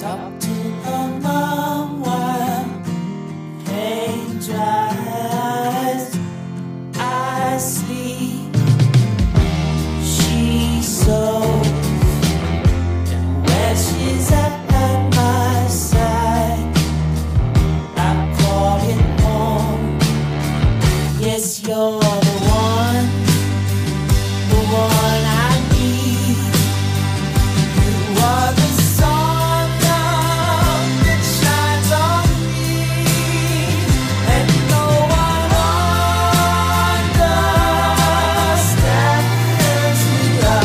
Talk to her mom while pain dries. I sleep. She sews, and when she's at my side, I call it home. Yes, you're the one I need. You are the sun that shines on me, and no one understands me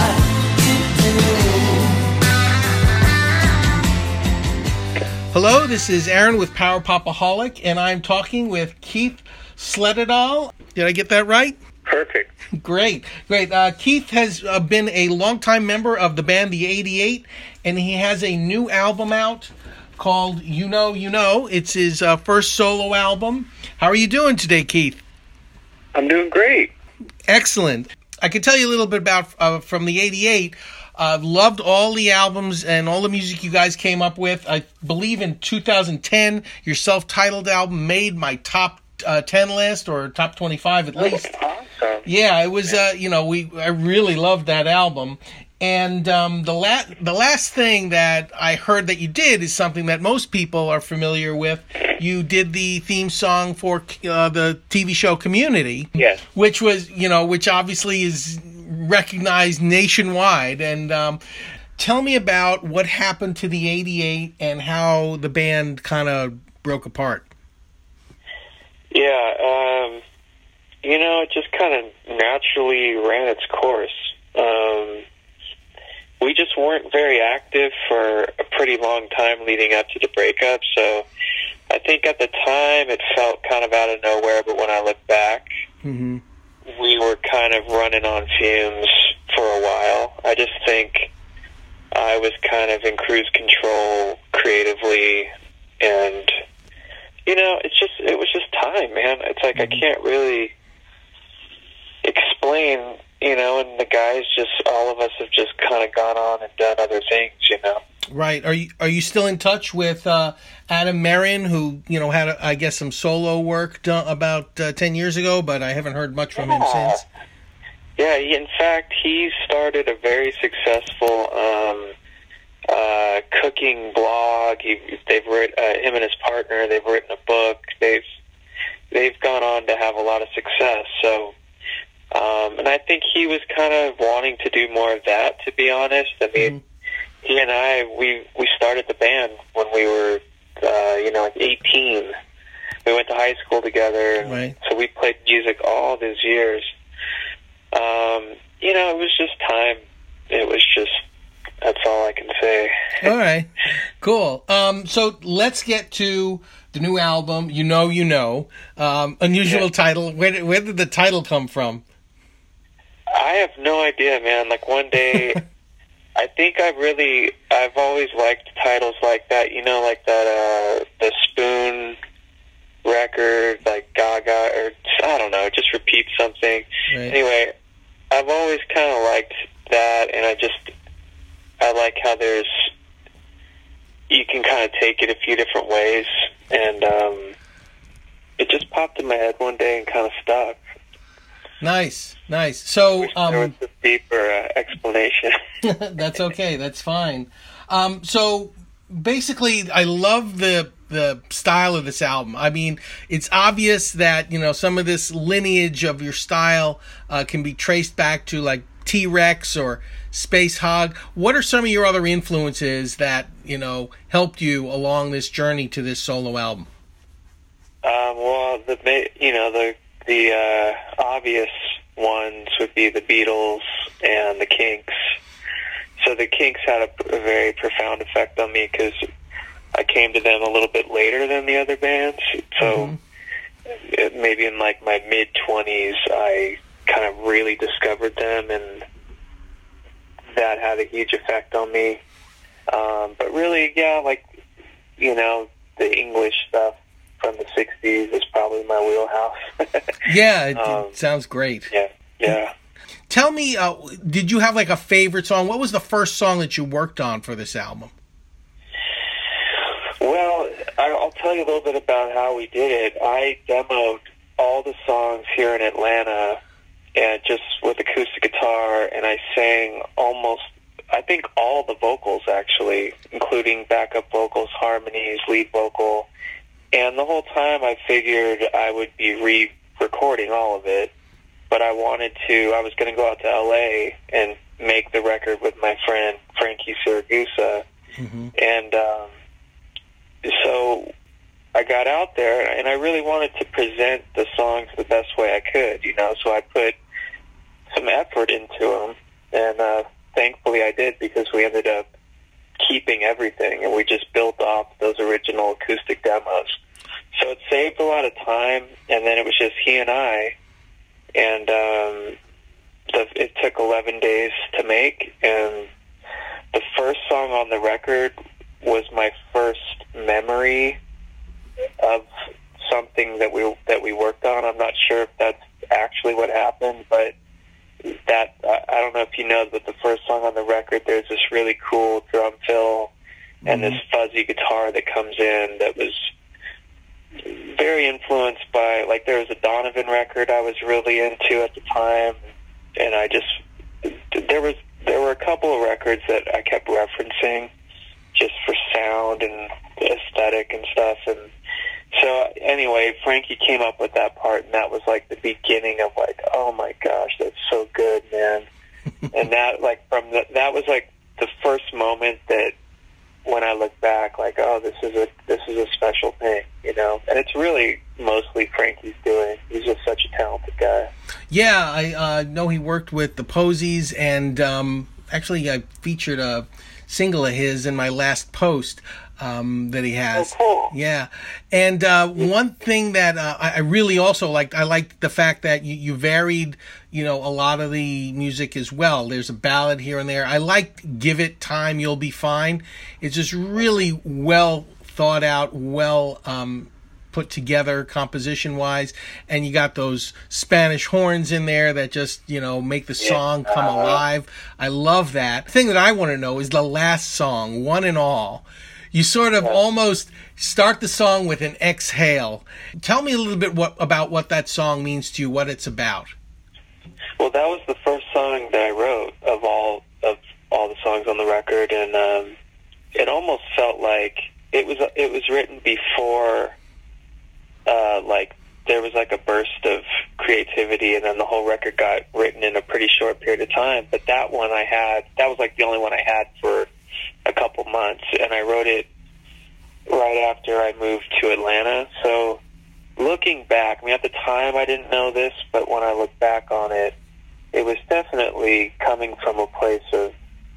like you do. Hello, this is Aaron with Power Popaholic, and I'm talking with Keith Sledadal. Did I get that right? Perfect. Great. Keith has been a longtime member of the band The 88, and he has a new album out called You Know, You Know. It's his first solo album. How are you doing today, Keith? I'm doing great. Excellent. I can tell you a little bit about from The 88. Loved all the albums and all the music you guys came up with. I believe in 2010, your self-titled album made my top 10 list, or top 25 at least. Awesome. Yeah, it was. I really loved that album. And the last thing that I heard that you did is something that most people are familiar with. You did the theme song for the TV show Community. Yes. Which obviously is recognized nationwide. And tell me about what happened to the 88 and how the band kind of broke apart. Yeah, it just kind of naturally ran its course. We just weren't very active for a pretty long time leading up to the breakup, so I think at the time it felt kind of out of nowhere, but when I look back, Mm-hmm. we were kind of running on fumes for a while. I just think I was kind of in cruise control creatively, and it was just time, man. It's like I can't really explain, and the guys all of us have just kind of gone on and done other things, Right. Are you still in touch with Adam Marion, who had I guess some solo work done about 10 years ago, but I haven't heard much from him since. Yeah. In fact, he started a very successful cooking blog. They've written, him and his partner. They've written a book. They've gone on to have a lot of success. So, and I think he was kind of wanting to do more of that. To be honest, I mean, he and I we started the band when we were 18. We went to high school together, right. So we played music all these years. It was just time. It was just. That's all I can say. All right, cool. So let's get to the new album, You Know, You Know. Unusual title. Where did the title come from? I have no idea, man. Like one day, I think I've always liked titles like that. Like that, the Spoon record, like Gaga, or I don't know, just repeat something. Right. Anyway, I've always kind of liked that, and I like how you can kind of take it a few different ways, and it just popped in my head one day and kind of stuck. Nice. So, there was a deeper explanation. That's okay. That's fine. So basically, I love the style of this album. I mean, it's obvious that some of this lineage of your style can be traced back to like T-Rex or Space Hog. What are some of your other influences that helped you along this journey to this solo album? Well, the obvious ones would be the Beatles and the Kinks. So the Kinks had a very profound effect on me because I came to them a little bit later than the other bands. So maybe in like my mid-20s, I kind of really discovered them, and that had a huge effect on me. But really, yeah, the English stuff from the 60s is probably my wheelhouse. Yeah, it sounds great. Yeah. Tell me, did you have like a favorite song? What was the first song that you worked on for this album? Well, I'll tell you a little bit about how we did it. I demoed all the songs here in Atlanta, and just with acoustic guitar, and I sang I think all the vocals actually, including backup vocals, harmonies, lead vocal, and the whole time I figured I would be re-recording all of it, but I was going to go out to LA and make the record with my friend Frankie Siragusa, and so I got out there, and I really wanted to present the songs the best way I could, so I put some effort into them, and thankfully I did, because we ended up keeping everything, and we just built off those original acoustic demos. So it saved a lot of time, and then it was just he and I, and it took 11 days to make, and the first song on the record was my first memory of something that we worked on. I'm not sure if that's actually what happened, but that I don't know if you know, but the first song on the record, there's this really cool drum fill and this fuzzy guitar that comes in that was very influenced by, like, there was a Donovan record I was really into at the time, and there were a couple of records that I kept referencing just for sound and aesthetic and stuff, and so anyway, Frankie came up with that part, and that was like the beginning of like, oh my gosh, that's so good, man. And that, like, that was like the first moment that when I look back, like, oh, this is a special thing, and it's really mostly Frankie's doing. He's just such a talented guy. Yeah, I know he worked with the Posies, and actually I featured a single of his in my last post that he has. Oh, cool. Yeah. And one thing that I really also liked, I liked the fact that you varied, a lot of the music as well. There's a ballad here and there. I liked Give It Time, You'll Be Fine. It's just really well thought out, well put together composition-wise, and you got those Spanish horns in there that just, make the song come alive. I love that. The thing that I want to know is the last song, One and All. You sort of almost start the song with an exhale. Tell me a little bit about what that song means to you, what it's about. Well, that was the first song that I wrote of all the songs on the record, and it almost felt like it was written before, like, there was like a burst of creativity, and then the whole record got written in a pretty short period of time. But that one that was like the only one I had for a couple months, and I wrote it right after I moved to Atlanta. So looking back, at the time I didn't know this, but when I look back on it, it was definitely coming from a place of,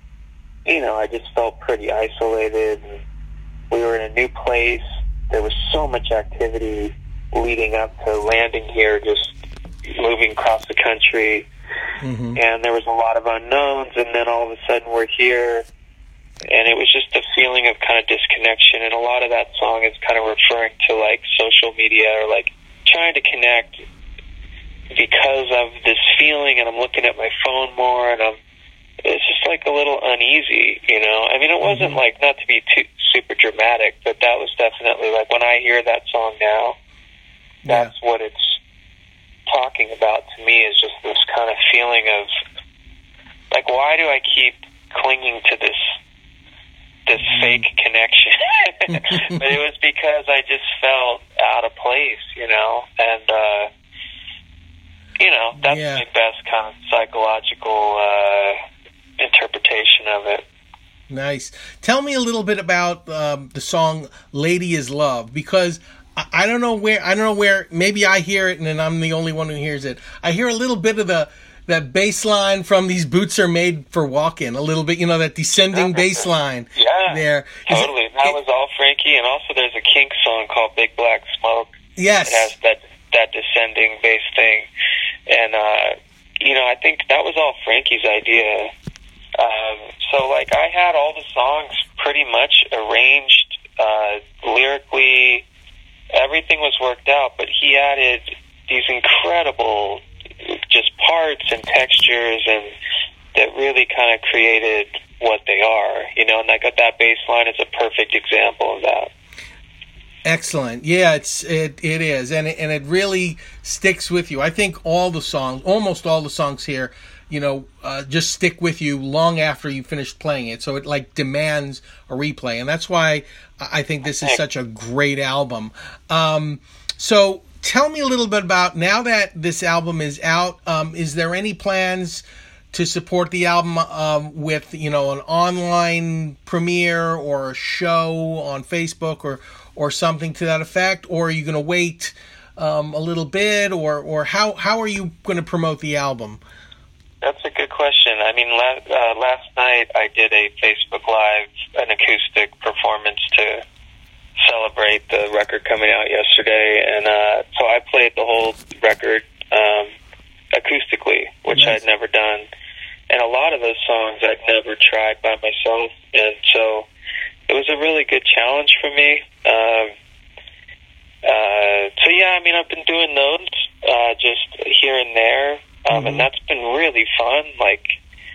I just felt pretty isolated, and we were in a new place. There was so much activity leading up to landing here, just moving across the country, and there was a lot of unknowns, and then all of a sudden we're here, and it was just a feeling of kind of disconnection, and a lot of that song is kind of referring to, like, social media, or, like, trying to connect because of this feeling, and I'm looking at my phone more, and it's just, like, a little uneasy, it wasn't, like, not to be too super dramatic, but that was definitely, like, when I hear that song now, that's what it's talking about to me, is just this kind of feeling of, like, why do I keep clinging to this fake connection? But it was because I just felt out of place, and that's my best kind of psychological interpretation of it. Nice. Tell me a little bit about the song "Lady Is Love," because I don't know where. Maybe I hear it, and then I'm the only one who hears it. I hear a little bit of that bass line from "These Boots Are Made for Walking," a little bit, that descending bass line. Yeah, there. Totally. That was all Frankie, and also there's a Kinks song called "Big Black Smoke." Yes. It has that descending bass thing, and I think that was all Frankie's idea. So, like, I had all the songs pretty much arranged lyrically. Everything was worked out, but he added these incredible just parts and textures, and that really kind of created what they are, and that bass line is a perfect example of that. Excellent. Yeah, it is, and it really sticks with you. I think almost all the songs here, just stick with you long after you finish playing it. So it like demands a replay, and that's why I think this is such a great album. So tell me a little bit about, now that this album is out, is there any plans to support the album with an online premiere or a show on Facebook or something to that effect, or are you going to wait a little bit, or how are you going to promote the album? That's a good question. I mean, last night I did a Facebook Live, an acoustic performance to celebrate the record coming out yesterday, and so I played the whole record acoustically, which Nice. I'd never done, and a lot of those songs I'd never tried by myself, and so it was a really good challenge for me. So yeah, I mean, I've been doing those just here and there, and that's been really fun. Like,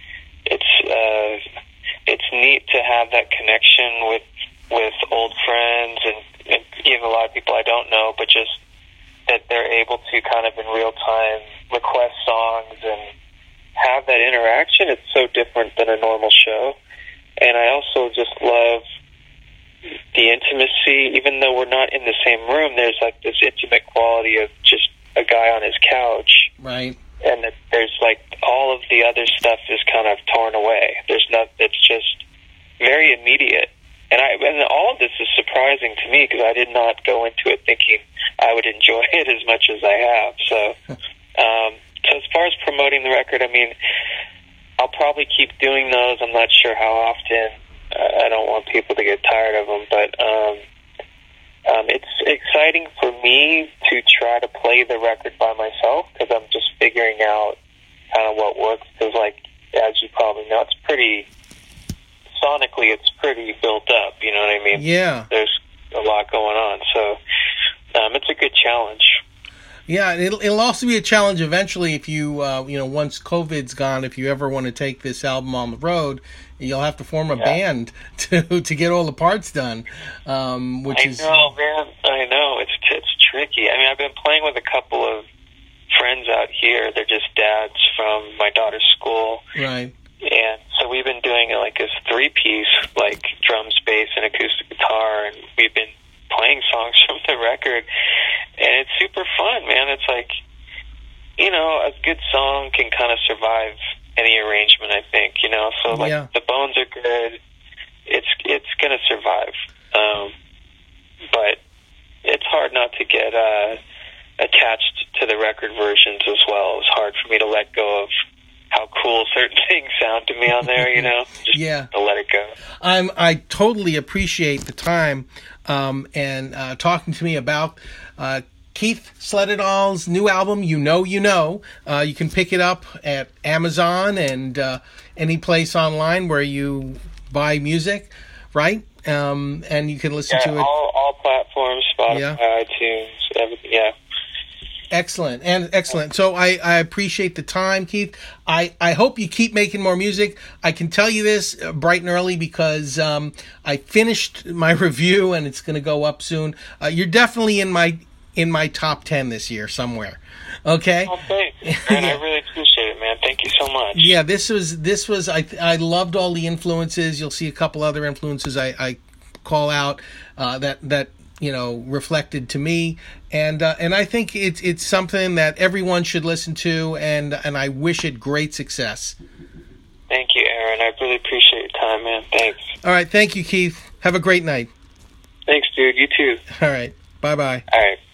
it's neat to have that connection with old friends and even a lot of people I don't know, but just that they're able to kind of in real time request songs and have that interaction. It's so different than a normal show. And I also just love the intimacy. Even though we're not in the same room, there's like this intimate quality of just a guy on his couch. Right. And that there's like all of the other stuff is kind of torn away. It's just very immediate. And all of this is surprising to me because I did not go into it thinking I would enjoy it as much as I have. So, so as far as promoting the record, I mean, I'll probably keep doing those. I'm not sure how often. I don't want people to get tired of them, but it's exciting for me to try to play the record by myself because I'm just figuring out kind of what works. Because, like, as you probably know, sonically, it's pretty built up. You know what I mean? Yeah. There's a lot going on, so it's a good challenge. Yeah, it'll also be a challenge eventually if you, once COVID's gone, if you ever want to take this album on the road, you'll have to form a band to get all the parts done, which is... I know, man. I know. It's tricky. I mean, I've been playing with a couple of friends out here. They're just dads from my daughter's school. Right. And so we've been doing like this 3-piece, like drums, bass, and acoustic guitar, and we've been playing songs from the record, and it's super fun, man. It's like, a good song can kind of survive any arrangement, I think, so like the bones are good, it's gonna survive, but it's hard not to get attached to the record versions as well. It's hard for me to let go of how cool certain things sound to me on there, just to let it go. I totally appreciate the time and talking to me about Keith Slededall's new album, You Know. You can pick it up at Amazon and any place online where you buy music, right? And you can listen to it. All platforms, Spotify, iTunes, everything, Excellent. So I appreciate the time, Keith. I hope you keep making more music. I can tell you this bright and early because I finished my review and it's going to go up soon. You're definitely in my top 10 this year somewhere. Okay. Oh, thanks. And I really appreciate it, man. Thank you so much. Yeah, this was I loved all the influences. You'll see a couple other influences I call out that reflected to me, and I think it's something that everyone should listen to, and I wish it great success. Thank you, Aaron. I really appreciate your time, man. Thanks. All right, thank you, Keith. Have a great night. Thanks, dude. You too. All right, bye-bye. All right.